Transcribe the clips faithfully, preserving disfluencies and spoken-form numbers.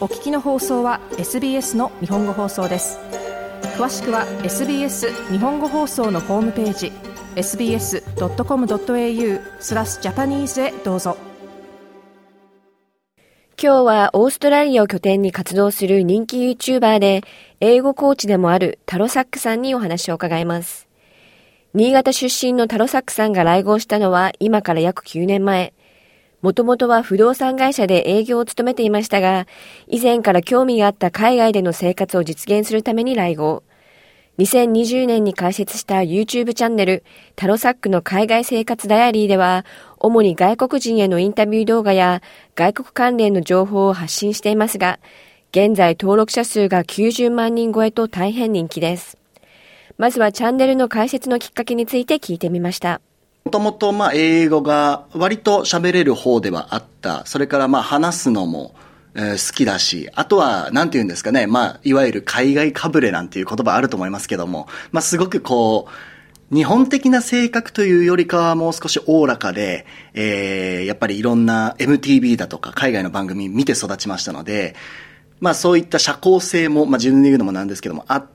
お聞きの放送は エスビーエス の日本語放送です。詳しくは エスビーエス 日本語放送のホームページ エスビーエスドットコムドットエーユー スラスジャパニーズへどうぞ。 今日はオーストラリアを拠点に活動する人気 YouTuber で英語コーチでもあるタロサックさんにお話を伺います。新潟出身のタロサックさんが来郷したのは今から約きゅうねんまえ。もともとは不動産会社で営業を務めていましたが、以前から興味があった海外での生活を実現するために来郷。にせんにじゅうねんに開設した YouTube チャンネルタロサックの海外生活ダイアリーでは、主に外国人へのインタビュー動画や外国関連の情報を発信していますが、現在登録者数がきゅうじゅうまんにん超えと大変人気です。まずはチャンネルの開設のきっかけについて聞いてみました。 もともとまあ英語が割と喋れる方ではあった。それからまあ話すのも好きだし、あとはなんて言うんですかね、まあいわゆる海外かぶれなんていう言葉あると思いますけども、まあすごくこう日本的な性格というよりかはもう少しおおらかで、えー、やっぱりいろんな エムティービー だとか海外の番組見て育ちましたので、まあそういった社交性も、まあ自分で言うのもなんですけどもあって、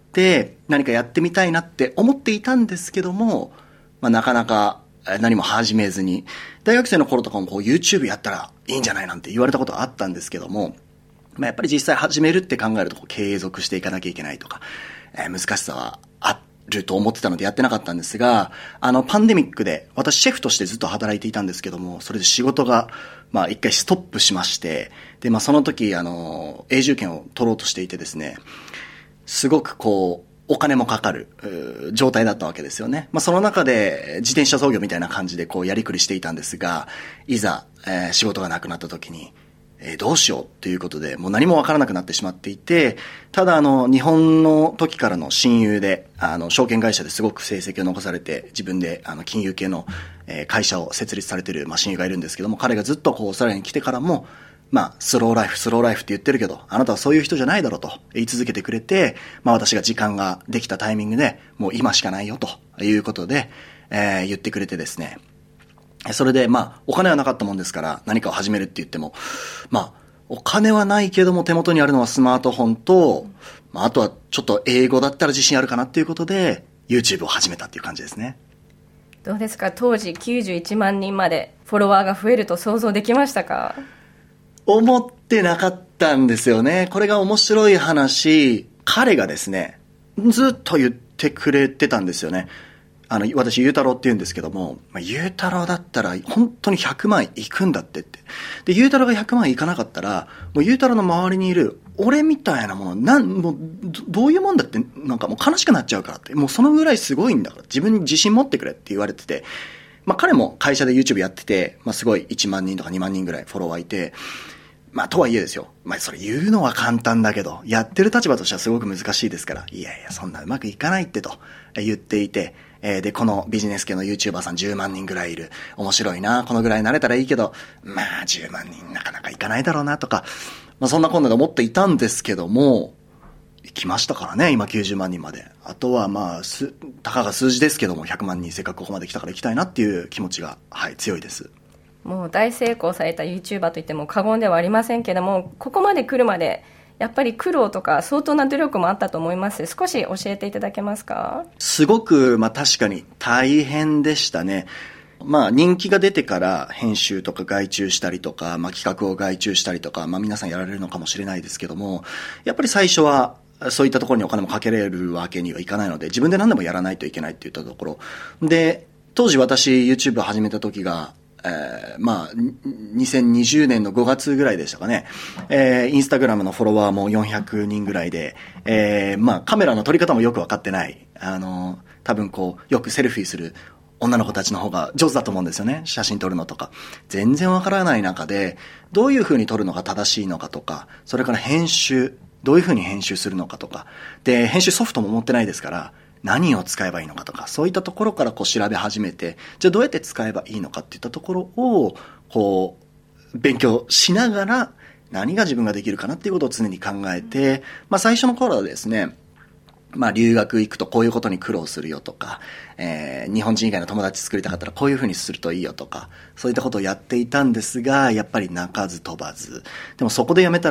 何かやってみたいなって思っていたんですけども、まあなかなか何も始めずに、大学生の頃とかもこう YouTube やったらいいんじゃないなんて言われたことがあったんですけども、まあ、やっぱり実際始めるって考えるとこう継続していかなきゃいけないとか、えー、難しさはあると思ってたのでやってなかったんですが、あのパンデミックで私シェフとしてずっと働いていたんですけども、それで仕事がまあ一回ストップしまして、でまあその時あの永住権を取ろうとしていてですね、すごくこうお金もかかる状態だったわけですよね。まあその中で自転車操業みたいな感じでこうやりくりしていたんですが、いざ、えー、仕事がなくなった時に、えー、どうしようということでもう何もわからなくなってしまっていて、ただあの日本の時からの親友であの証券会社ですごく成績を残されて、自分であの金融系の会社を設立されているまあ親友がいるんですけども、彼がずっとこうオーストラリアに来てからもまあ、スローライフ、スローライフって言ってるけど、あなたはそういう人じゃないだろうと言い続けてくれて、まあ私が時間ができたタイミングで、もう今しかないよということで、えー、言ってくれてですね。それでまあ、お金はなかったもんですから、何かを始めるって言っても、まあ、お金はないけども手元にあるのはスマートフォンと、まああとはちょっと英語だったら自信あるかなっていうことで、YouTube を始めたっていう感じですね。 どうですか、当時きゅうじゅういちまんにんまでフォロワーが増えると想像できましたか？ 思ってなかったんですよね。これが面白い話、彼がですね、ずっと言ってくれてたんですよね。あの、私、ゆうたろうって言うんですけども、まあ、ゆうたろうだったら本当にひゃくまんいくんだってって。で、ゆうたろうがひゃくまんいかなかったら、もうゆうたろうの周りにいる俺みたいなもの、なん、もう、どういうもんだって、なんかもう悲しくなっちゃうからって、もうそのぐらいすごいんだから、自分に自信持ってくれって言われてて、まあ彼も会社で YouTube やってて、まあすごいいちまんにんとかにまんにんぐらいフォロワーいて、まあ、とはいえですよ。まあ、それ言うのは簡単だけど、やってる立場としてはすごく難しいですから、いやいや、そんなうまくいかないってと言っていて、えー、で、このビジネス系の YouTuber さんじゅうまんにんぐらいいる。面白いな、このぐらいになれたらいいけど、まあ、じゅうまんにんなかなかいかないだろうなとか、まあ、そんなこんなで思っていたんですけども、行きましたからね、今きゅうじゅうまんにんまで。あとはまあ、す、たかが数字ですけども、ひゃくまんにんせっかくここまで来たから行きたいなっていう気持ちが、はい、強いです。 もう大成功された YouTuber といっても過言ではありませんけども、ここまで来るまでやっぱり苦労とか相当な努力もあったと思います。少し教えていただけますか？ すごく、まあ確かに大変でしたね。まあ人気が出てから編集とか外注したりとか、まあ企画を外注したりとか、まあ皆さんやられるのかもしれないですけども、やっぱり最初はそういったところにお金もかけれるわけにはいかないので、自分で何でもやらないといけないっていったところ。で、当時私 YouTube を始めた時が、えー、まあ、にせんにじゅうねんのごがつぐらいでしたかね。えー、インスタグラムのフォロワーもよんひゃくにんぐらいで、えー、まあ、カメラの撮り方もよくわかってない。あの、多分こう、よくセルフィーする女の子たちの方が上手だと思うんですよね。写真撮るのとか。全然わからない中で、どういう風に撮るのが正しいのかとか、それから編集、どういう風に編集するのかとか。で、編集ソフトも持ってないですから、何を使えばいいのかとか、そういったところからこう調べ始めて、じゃあどうやって使えばいいのかっていったところを、こう、勉強しながら、何が自分ができるかなっていうことを常に考えて、まあ最初の頃はですね、まあ留学行くとこういうことに苦労するよとか、えー、日本人以外の友達作りたかったらこういうふうにするといいよとか、そういったことをやっていたんですが、やっぱり鳴かず飛ばず。でもそこでやめたら、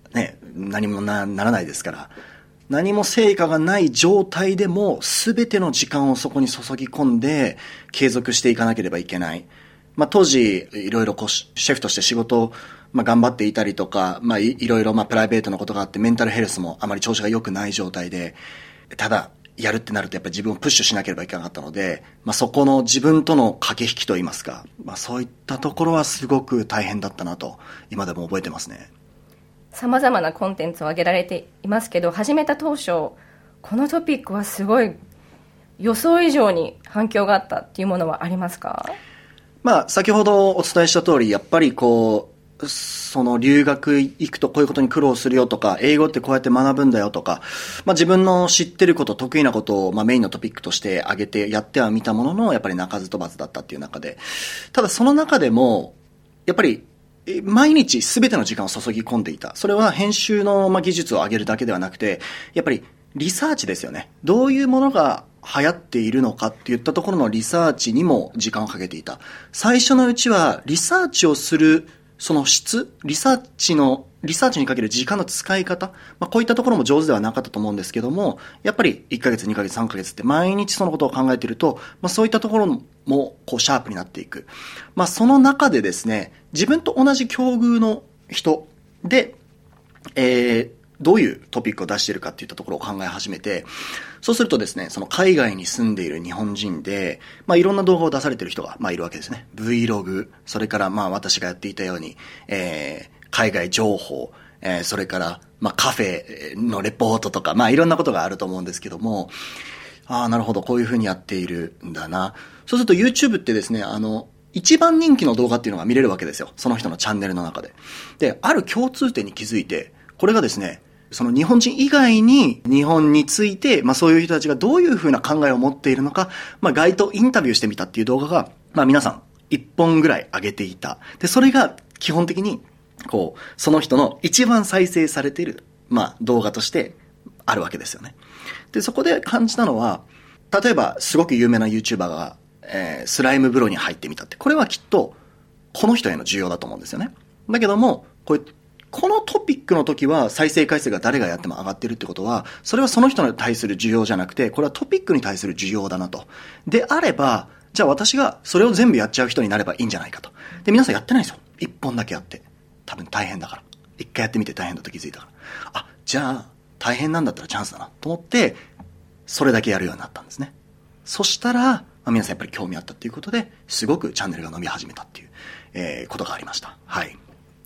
ね、何も な, ならないですから、何も成果がない状態でも全ての時間をそこに注ぎ込んで継続していかなければいけない。まあ、当時いろいろこうシェフとして仕事をまあ頑張っていたりとか、まあ、い, いろいろまあプライベートなことがあってメンタルヘルスもあまり調子が良くない状態で、ただやるってなるとやっぱり自分をプッシュしなければいけなかったので、まあ、そこの自分との駆け引きといいますか、まあ、そういったところはすごく大変だったなと今でも覚えてますね。 さまざまなコンテンツを挙げられていますけど、始めた当初このトピックはすごい予想以上に反響があったっていうものはありますか？ まあ、先ほどお伝えした通り、やっぱりこうその留学行くとこういうことに苦労するよとか、英語ってこうやって学ぶんだよとか、まあ、自分の知ってること得意なことをまあメインのトピックとして挙げてやってはみたものの、やっぱり鳴かず飛ばずだったっていう中で、ただその中でもやっぱり毎日全ての時間を注ぎ込んでいた。それは編集のまあ技術を上げるだけではなくて、やっぱりリサーチですよね。どういうものが流行っているのかっていったところのリサーチにも時間をかけていた。最初のうちはリサーチをするその質、リサーチのリサーチにかける時間の使い方、まあ、こういったところも上手ではなかったと思うんですけども、やっぱりいっかげつにかげつさんかげつって毎日そのことを考えていると、まあ、そういったところもこうシャープになっていく。まあ、その中でですね、自分と同じ境遇の人で、えーどういうトピックを出しているかっていったところを考え始めて、そうするとですね、その海外に住んでいる日本人で、まあいろんな動画を出されている人がまあいるわけですね。Vlog、それからまあ私がやっていたように、えー、海外情報、えー、それからまあカフェのレポートとか、まあいろんなことがあると思うんですけども、ああなるほど、こういうふうにやっているんだな。そうすると YouTube ってですね、あの一番人気の動画っていうのが見れるわけですよ。その人のチャンネルの中で。で、ある共通点に気づいて、これがですね、その日本人以外に日本について、まあそういう人たちがどういうふうな考えを持っているのか、まあ街頭インタビューしてみたっていう動画が、まあ皆さん一本ぐらい上げていた。で、それが基本的に、こう、その人の一番再生されている、まあ動画としてあるわけですよね。で、そこで感じたのは、例えばすごく有名な YouTuber が、えー、スライム風呂に入ってみたって、これはきっとこの人への需要だと思うんですよね。だけども、こういうこのトピックの時は再生回数が誰がやっても上がってるってことは、それはその人に対する需要じゃなくて、これはトピックに対する需要だなと。であれば、じゃあ私がそれを全部やっちゃう人になればいいんじゃないかと。で、皆さんやってないんですよ。一本だけやって。多分大変だから。一回やってみて大変だと気づいたから。あ、じゃあ大変なんだったらチャンスだなと思って、それだけやるようになったんですね。そしたら、まあ、皆さんやっぱり興味あったっていうことで、すごくチャンネルが伸び始めたっていう、えー、ことがありました。はい。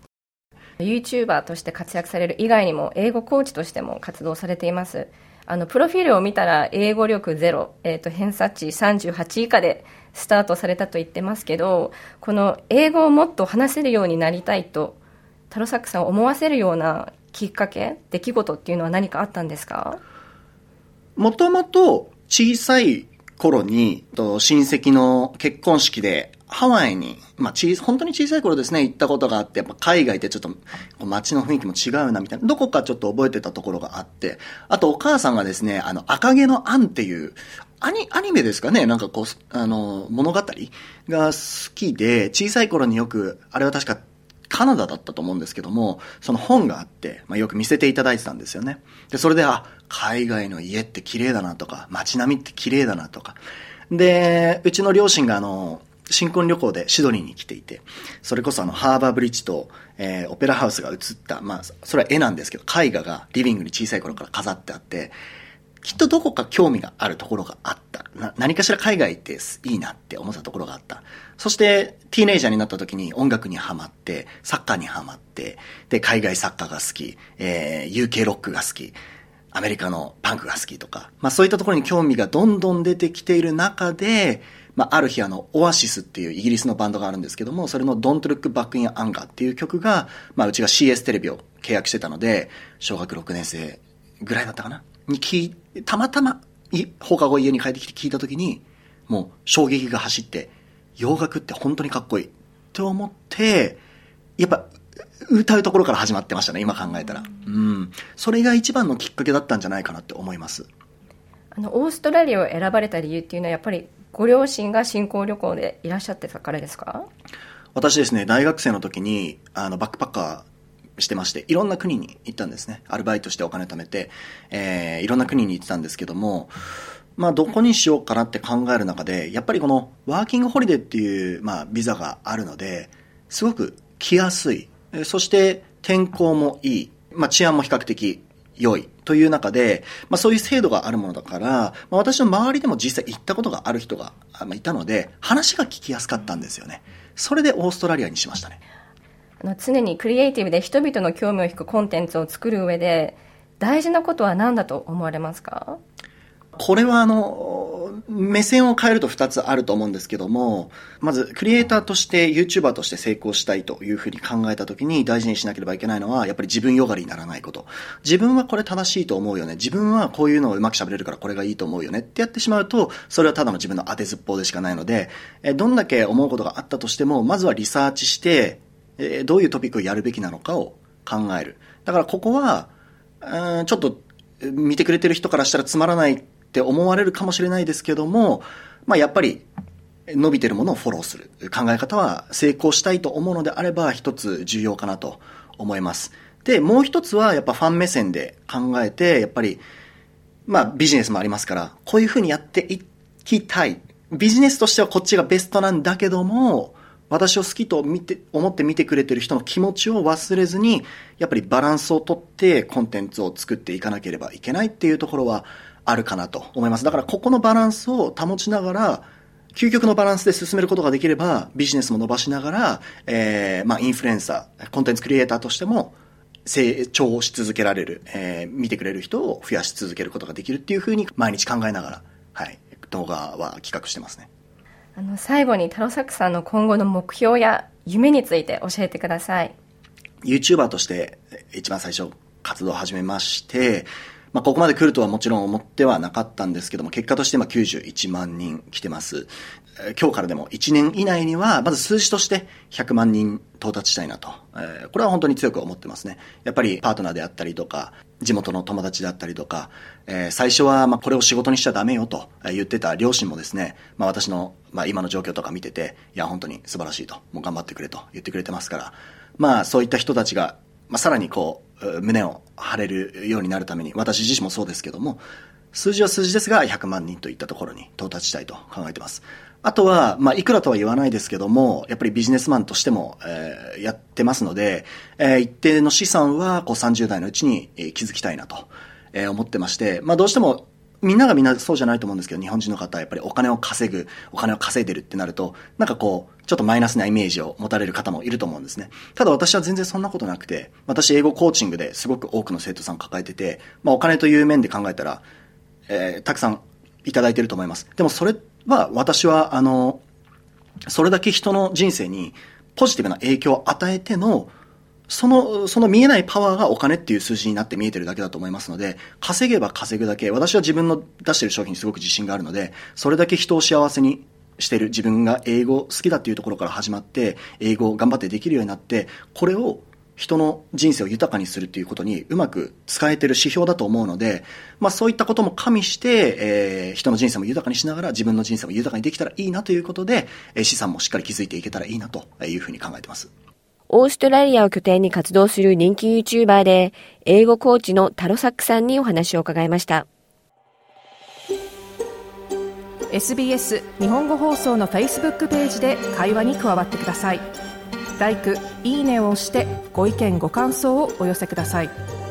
YouTuber として活躍される以外にも英語コーチとしても活動されています。あのプロフィールを見たら英語力ゼロ、えーと、偏差値さんじゅうはち以下でスタートされたと言ってますけど、この英語をもっと話せるようになりたいとタロサックさんを思わせるようなきっかけ、出来事っていうのは何かあったんですか？ もともと小さい頃に親戚の結婚式でハワイに、まあ、小本当に小さい頃ですね、行ったことがあって、やっぱ海外ってちょっと街の雰囲気も違うなみたいな、どこかちょっと覚えてたところがあって、あとお母さんがですね、あの赤毛のアンっていうアニ、アニメですかね、なんかこうあの物語が好きで、小さい頃によく、あれは確かカナダだったと思うんですけども、その本があって、まあ、よく見せていただいてたんですよね。で、それで、あ、海外の家って綺麗だなとか、街並みって綺麗だなとか。で、うちの両親があの、新婚旅行でシドニーに来ていて、それこそあの、ハーバーブリッジと、えー、オペラハウスが映った、まあ、それは絵なんですけど、絵画がリビングに小さい頃から飾ってあって、きっとどこか興味があるところがあった。な何かしら海外っていいなって思ったところがあった。そして、ティーネイジャーになった時に音楽にハマって、サッカーにハマって、で、海外サッカーが好き、えー、ユーケー ロックが好き、アメリカのパンクが好きとか、まあそういったところに興味がどんどん出てきている中で、まあある日あの、オアシスっていうイギリスのバンドがあるんですけども、それの Don't Look Back in Anger っていう曲が、まあうちが シーエス テレビを契約してたので、小学ろくねん生ぐらいだったかなに聞いたまたま放課後家に帰ってきて聞いた時にもう衝撃が走って、洋楽って本当にかっこいいって思って、やっぱ歌うところから始まってましたね、今考えたら。うん、それが一番のきっかけだったんじゃないかなって思います。 あのオーストラリアを選ばれた理由っていうのはやっぱりご両親が新婚旅行でいらっしゃってたからですか？ 私ですね、大学生の時にあのバックパッカーしてまして、いろんな国に行ったんですね。アルバイトしてお金貯めて、えー、いろんな国に行ってたんですけども、まあどこにしようかなって考える中で、やっぱりこのワーキングホリデーっていう、まあビザがあるので、すごく来やすい。そして天候もいい。まあ治安も比較的良いという中で、まあそういう制度があるものだから、まあ私の周りでも実際行ったことがある人がいたので、話が聞きやすかったんですよね。それでオーストラリアにしましたね。 あの常にクリエイティブで人々の興味を引くコンテンツを作る上で、大事なことは何だと思われますか？ これはあの、目線を変えるとふたつあると思うんですけども、まずクリエイターとして YouTuber として成功したいというふうに考えたときに大事にしなければいけないのは、やっぱり自分よがりにならないこと。自分はこれ正しいと思うよね。自分はこういうのをうまく喋れるからこれがいいと思うよねってやってしまうと、それはただの自分の当てずっぽうでしかないので、どんだけ思うことがあったとしても、まずはリサーチして、どういうトピックをやるべきなのかを考える。だからここは、ちょっと見てくれてる人からしたらつまらないって思われるかもしれないですけども、まあやっぱり伸びてるものをフォローする考え方は成功したいと思うのであれば一つ重要かなと思います。で、もう一つはやっぱファン目線で考えて、やっぱりまあビジネスもありますから、こういうふうにやっていきたい。ビジネスとしてはこっちがベストなんだけども、私を好きと見て思って見てくれてる人の気持ちを忘れずに、やっぱりバランスをとってコンテンツを作っていかなければいけないっていうところはあるかなと思います。だからここのバランスを保ちながら、究極のバランスで進めることができれば、ビジネスも伸ばしながら、えー、まあインフルエンサー、コンテンツクリエイターとしても成長し続けられる、えー、見てくれる人を増やし続けることができるっていうふうに毎日考えながら、はい、動画は企画してますね。 あの最後にタロサックさんの今後の目標や夢について教えてください。 YouTuber として一番最初活動を始めまして、まあ、ここまで来るとはもちろん思ってはなかったんですけども、結果として今きゅうじゅういちまんにん来てます。今日からでもいちねん以内にはまず数字としてひゃくまんにん到達したいなと、えー、これは本当に強く思ってますね。やっぱりパートナーであったりとか地元の友達であったりとか、えー、最初はまあこれを仕事にしちゃダメよと言ってた両親もですね、まあ、私のまあ今の状況とか見てて、いや本当に素晴らしいと、もう頑張ってくれと言ってくれてますから、まあそういった人たちがまあさらにこう胸を張れるようになるために、私自身もそうですけども、数字は数字ですがひゃくまんにんといったところに到達したいと考えています。あとは、まあ、いくらとは言わないですけども、やっぱりビジネスマンとしても、えー、やってますので、えー、一定の資産はこうさんじゅう代のうちに、えー、築きたいなと、えー、思ってまして、まあ、どうしてもみんながみんなそうじゃないと思うんですけど、日本人の方はやっぱりお金を稼ぐ、お金を稼いでるってなると、なんかこう、ちょっとマイナスなイメージを持たれる方もいると思うんですね。ただ私は全然そんなことなくて、私英語コーチングですごく多くの生徒さん抱えてて、まあ、お金という面で考えたら、えー、たくさんいただいてると思います。でもそれは私はあのそれだけ人の人生にポジティブな影響を与えてのそのその見えないパワーがお金っていう数字になって見えてるだけだと思いますので、稼げば稼ぐだけ、私は自分の出してる商品にすごく自信があるので、それだけ人を幸せにしてる、自分が英語好きだっていうところから始まって英語を頑張ってできるようになって、これを人の人生を豊かにするっていうことにうまく使えてる指標だと思うので、まあそういったことも加味して、えー、人の人生も豊かにしながら自分の人生も豊かにできたらいいなということで、えー、資産もしっかり築いていけたらいいなというふうに考えています。 オーストラリアを拠点に活動する人気 YouTuber で英語コーチのタロサックさんにお話を伺いました。 エスビーエス 日本語放送の Facebook ページで会話に加わってください。ライク、いいねを押してご意見ご感想をお寄せください。